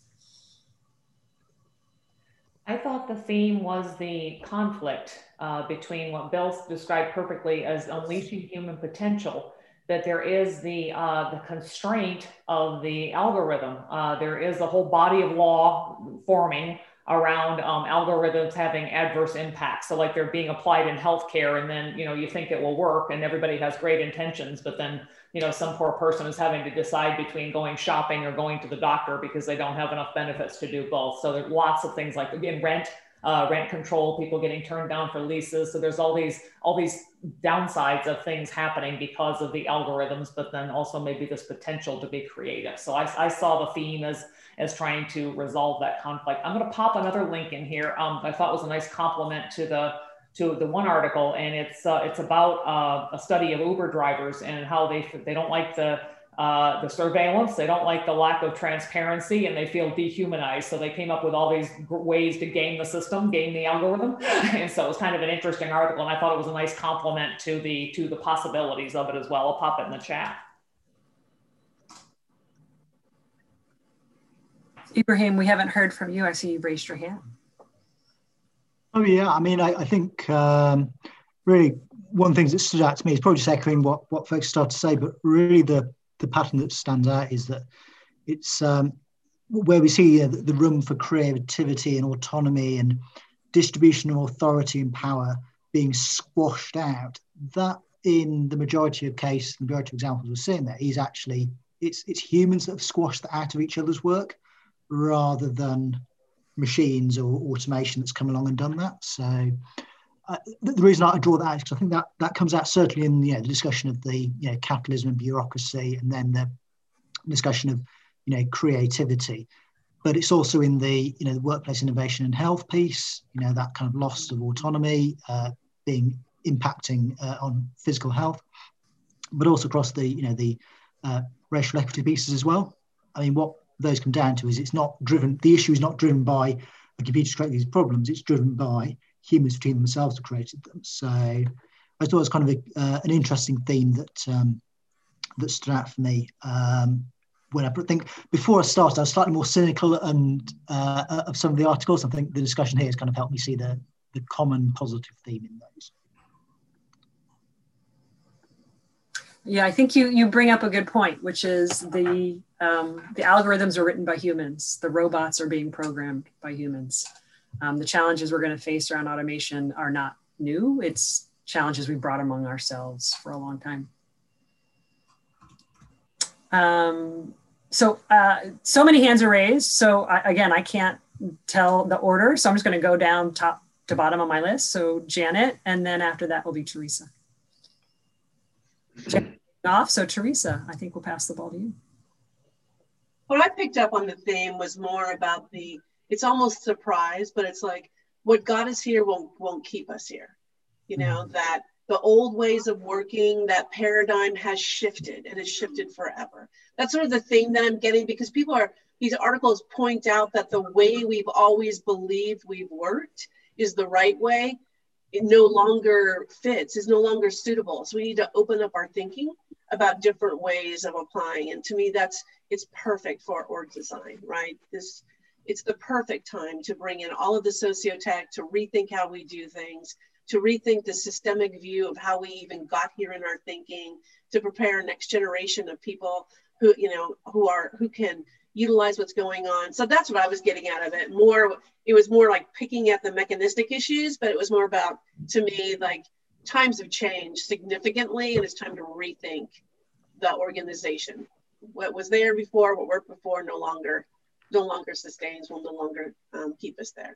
I thought the theme was the conflict uh, between what Bill described perfectly as unleashing human potential, that there is the, uh, the constraint of the algorithm. Uh, there is a whole body of law forming around um, algorithms having adverse impacts. So like they're being applied in healthcare, and then, you know, you think it will work and everybody has great intentions, but then, you know, some poor person is having to decide between going shopping or going to the doctor because they don't have enough benefits to do both. So there's lots of things like, again, rent, uh, rent control, people getting turned down for leases. So there's all these, all these downsides of things happening because of the algorithms, but then also maybe this potential to be creative. So I, I saw the theme as, as trying to resolve that conflict. I'm going to pop another link in here. Um, I thought was a nice compliment to the, to the one article, and it's, uh, it's about uh, a study of Uber drivers and how they, they don't like the, Uh, the surveillance, they don't like the lack of transparency, and they feel dehumanized. So they came up with all these ways to game the system, game the algorithm. And so it was kind of an interesting article, and I thought it was a nice compliment to the, to the possibilities of it as well. I'll pop it in the chat. Ibrahim, we haven't heard from you. I see you raised your hand. Oh yeah, I mean, I, I think um, really one thing that stood out to me is probably just echoing what, what folks started to say, but really the the pattern that stands out is that it's um, where we see uh, the room for creativity and autonomy and distribution of authority and power being squashed out. That in the majority of cases, the majority of examples we're seeing there is actually, it's, it's humans that have squashed that out of each other's work rather than machines or automation that's come along and done that. So uh, the, the reason I draw that out is because I think that that comes out certainly in you know, the discussion of the you know, capitalism and bureaucracy, and then the discussion of you know creativity. But it's also in the you know the workplace innovation and health piece. You know that kind of loss of autonomy uh, being impacting uh, on physical health, but also across the you know the uh, racial equity pieces as well. I mean, what those come down to is it's not driven. The issue is not driven by a computer to create these problems. It's driven by humans between themselves who created them. So I thought it was kind of a, uh, an interesting theme that um, that stood out for me. Um, when I think before I started, I was slightly more cynical and uh, of some of the articles. I think the discussion here has kind of helped me see the the common positive theme in those. Yeah, I think you you bring up a good point, which is the um, the algorithms are written by humans. The robots are being programmed by humans. Um, the challenges we're going to face around automation are not new. It's challenges we brought among ourselves for a long time. Um, so uh, so many hands are raised. So I, again, I can't tell the order. So I'm just going to go down top to bottom on my list. So Janet, and then after that will be Teresa. Off. So Teresa, I think we'll pass the ball to you. What I picked up on the theme was more about the, it's almost surprise, but it's like what got us here won't, won't keep us here. You know, mm-hmm. that the old ways of working, that paradigm has shifted and has shifted forever. That's sort of the theme that I'm getting, because people are, these articles point out that the way we've always believed we've worked is the right way. It no longer fits, is no longer suitable. So we need to open up our thinking about different ways of applying. And to me, that's, it's perfect for org design, right? This, it's the perfect time to bring in all of the sociotech, to rethink how we do things, to rethink the systemic view of how we even got here in our thinking, to prepare a next generation of people who, you know, who are, who can utilize what's going on. So that's what I was getting out of it. More, it was more like picking at the mechanistic issues, but it was more about, to me, like times have changed significantly and it's time to rethink the organization. What was there before, what worked before, no longer, no longer sustains, will no longer um, keep us there.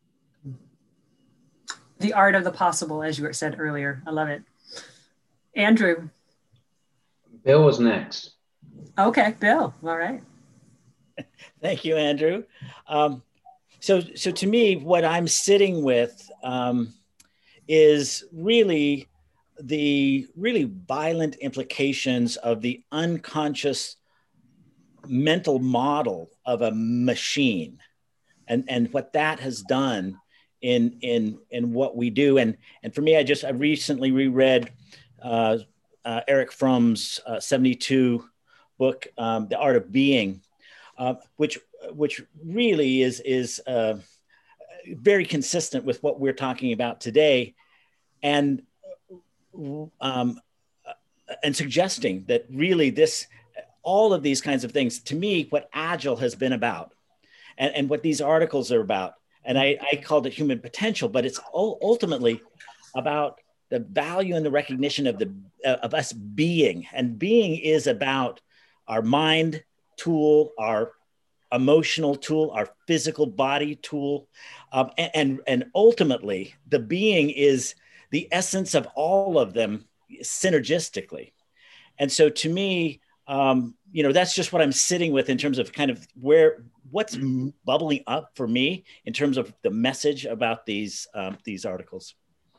The art of the possible, as you said earlier. I love it. Andrew. Bill was next. Okay, Bill, all right. Thank you, Andrew. Um, so, so to me, what I'm sitting with um, is really the really violent implications of the unconscious mental model of a machine, and and what that has done in in in what we do. And and for me, I just I recently reread uh, uh, Erich Fromm's uh, seventy-two book, um, The Art of Being. Uh, which which really is is uh, very consistent with what we're talking about today, and um, and suggesting that really this all of these kinds of things, to me, what Agile has been about, and, and what these articles are about, and I, I called it human potential, but it's ultimately about the value and the recognition of the uh, of us being, and being is about our mind tool, our emotional tool, our physical body tool, um, and, and, and ultimately the being is the essence of all of them synergistically. And so to me, um, you know, that's just what I'm sitting with in terms of kind of where, what's bubbling up for me in terms of the message about these, um, these articles.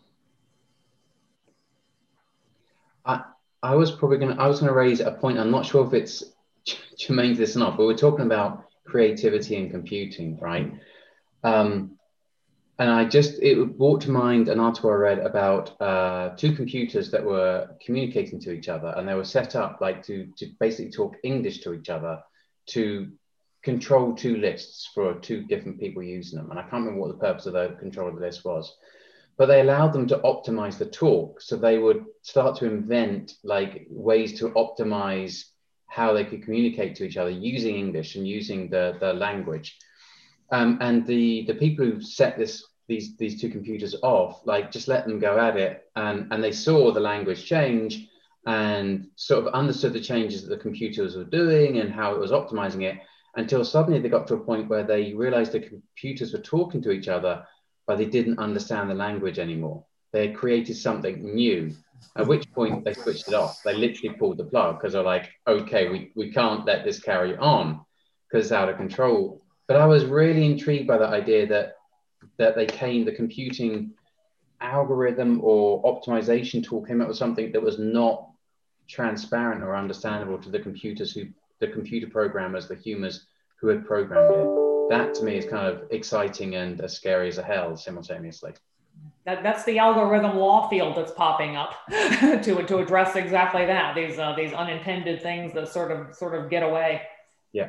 I, I was probably going to, I was going to raise a point. I'm not sure if it's germane to this or not, but we're talking about creativity and computing, right? Um, and I just, it brought to mind an article I read about uh, two computers that were communicating to each other, and they were set up like to, to basically talk English to each other to control two lists for two different people using them. And I can't remember what the purpose of the control of the list was, but they allowed them to optimize the talk. So they would start to invent like ways to optimize how they could communicate to each other using English and using the, the language. Um, and the, the people who set this, these, these two computers off, like just let them go at it. And, and they saw the language change and sort of understood the changes that the computers were doing and how it was optimizing it, until suddenly they got to a point where they realized the computers were talking to each other, but they didn't understand the language anymore. they had created something new, at which point they switched it off. They literally pulled the plug because they're like, okay, we, we can't let this carry on because it's out of control. But I was really intrigued by the idea that that they came, the computing algorithm or optimization tool came up with something that was not transparent or understandable to the computers who, the computer programmers, the humans who had programmed it. That to me is kind of exciting and as scary as a hell simultaneously. That, that's the algorithm law field that's popping up to, to address exactly that, these, uh, these unintended things that sort of, sort of get away. Yeah.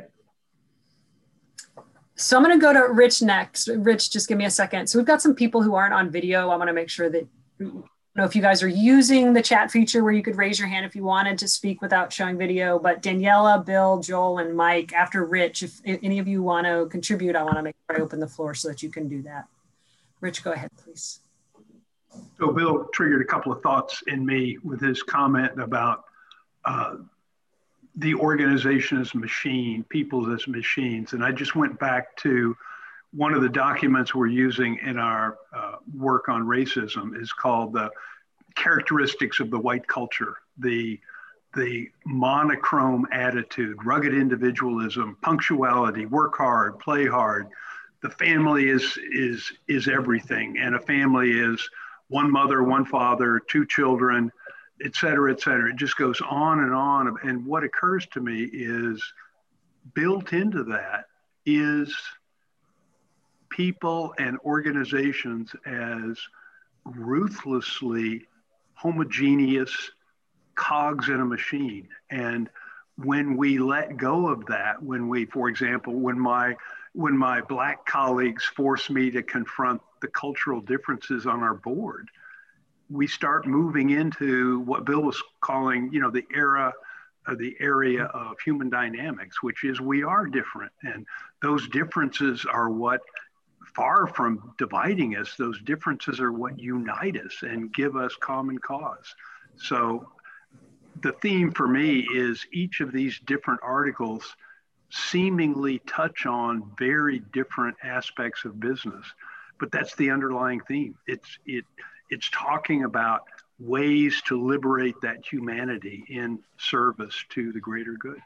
So I'm going to go to Rich next. Rich, just give me a second. So we've got some people who aren't on video. I want to make sure that, you know, if you guys are using the chat feature where you could raise your hand if you wanted to speak without showing video, but Daniela, Bill, Joel, and Mike, after Rich, if, if any of you want to contribute, I want to make sure I open the floor so that you can do that. Rich, go ahead, please. So Bill triggered a couple of thoughts in me with his comment about uh, the organization as a machine, people as machines. And I just went back to one of the documents we're using in our uh, work on racism is called the Characteristics of the White Culture, the, the monochrome attitude, rugged individualism, punctuality, work hard, play hard. The family is, is, is everything. And a family is one mother, one father, two children, et cetera, et cetera. It just goes on and on. And what occurs to me is built into that is people and organizations as ruthlessly homogeneous cogs in a machine. And when we let go of that, when we, for example, when my, when my Black colleagues force me to confront the cultural differences on our board, we start moving into what Bill was calling, you know, the era, uh, the area of human dynamics, which is we are different. And those differences are what, far from dividing us, those differences are what unite us and give us common cause. So the theme for me is each of these different articles seemingly touch on very different aspects of business, but that's the underlying theme. It's, it, It's talking about ways to liberate that humanity in service to the greater good.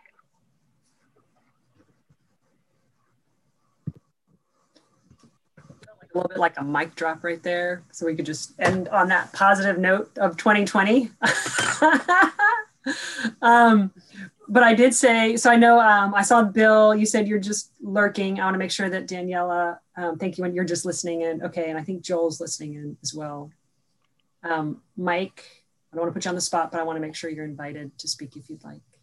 A little bit like a mic drop right there. So we could just end on that positive note of twenty twenty. um, but I did say, so I know um, I saw Bill, you said you're just lurking. I want to make sure that Daniela, um, thank you, and you're just listening in. Okay, and I think Joel's listening in as well. Um, Mike, I don't want to put you on the spot, but I want to make sure you're invited to speak if you'd like.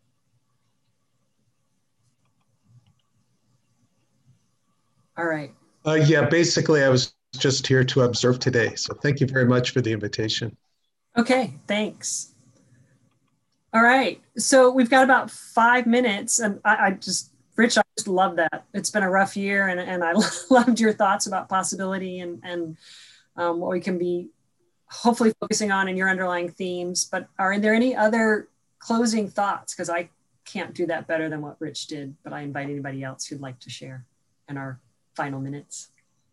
All right. Uh, yeah, basically I was just here to observe today. So thank you very much for the invitation. Okay, thanks. All right, so we've got about five minutes and I, I just, Rich, I just love that. It's been a rough year and, and I loved your thoughts about possibility and, and um, what we can be hopefully focusing on in your underlying themes, but are there any other closing thoughts? Because I can't do that better than what Rich did, but I invite anybody else who'd like to share in our final minutes.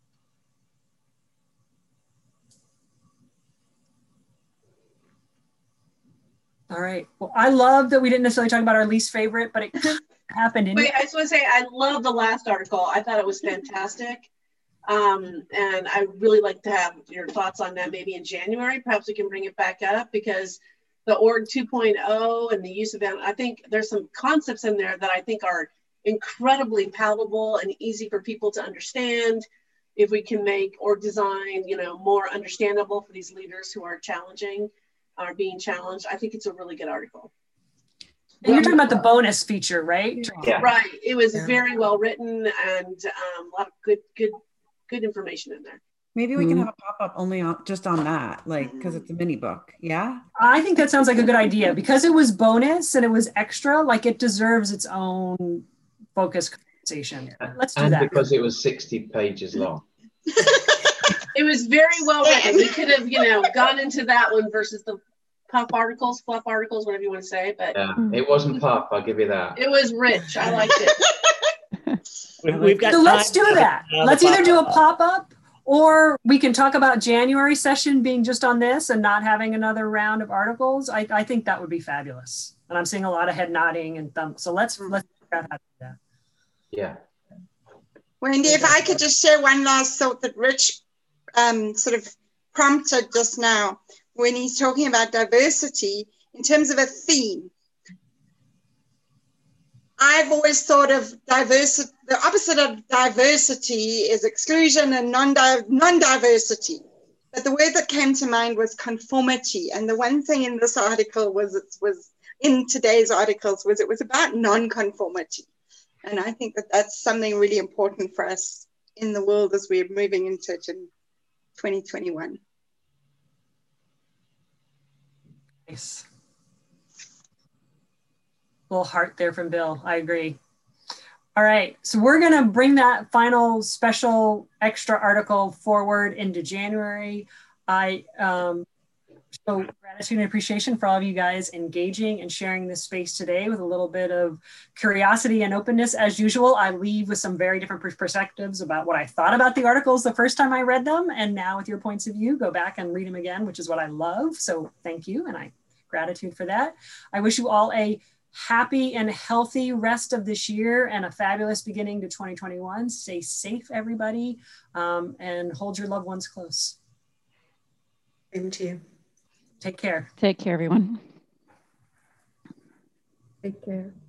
All right, well, I love that we didn't necessarily talk about our least favorite, but it happened. Wait, I just want to say, I love the last article. I thought it was fantastic. Um, and I really like to have your thoughts on that maybe in January. Perhaps we can bring it back up because the org two point oh and the use of that, I think there's some concepts in there that I think are incredibly palatable and easy for people to understand. If we can make org design, you know, more understandable for these leaders who are challenging, are being challenged, I think it's a really good article. And you're talking about the bonus feature, right? Yeah. Right. It was yeah. very well written and um, a lot of good, good, good information in there. Maybe we mm-hmm. can have a pop-up only on just on that, like, because it's a mini book. Yeah. I think that sounds like a good idea because it was bonus and it was extra, like it deserves its own focus conversation. Let's do and that. Because it was sixty pages long. It was very well written. We could have, you know, gone into that one versus the puff articles, fluff articles, whatever you want to say. But yeah, it wasn't puff, I'll give you that. It was rich. I liked it. We've got so let's do that. Let's either do a pop-up Or we can talk about January session being just on this and not having another round of articles. I, I think that would be fabulous. And I'm seeing a lot of head nodding and thumb. So let's let's figure out how to do that. Yeah. Wendy, if I could just share one last thought that Rich um, sort of prompted just now when he's talking about diversity in terms of a theme. I've always thought of diversity, the opposite of diversity is exclusion and non-diversity. But the word that came to mind was conformity. And the one thing in this article was, it was in today's articles was it was about non-conformity. And I think that that's something really important for us in the world as we're moving into it in twenty twenty-one. Nice. Little heart there from Bill. I agree. All right, so we're gonna bring that final special extra article forward into January. I um, show gratitude and appreciation for all of you guys engaging and sharing this space today with a little bit of curiosity and openness. As usual, I leave with some very different perspectives about what I thought about the articles the first time I read them, and now with your points of view, go back and read them again, which is what I love. So thank you, and I gratitude for that. I wish you all a happy and healthy rest of this year and a fabulous beginning to twenty twenty-one. Stay safe, everybody, um, and hold your loved ones close. Same to you. Take care. Take care, everyone. Take care.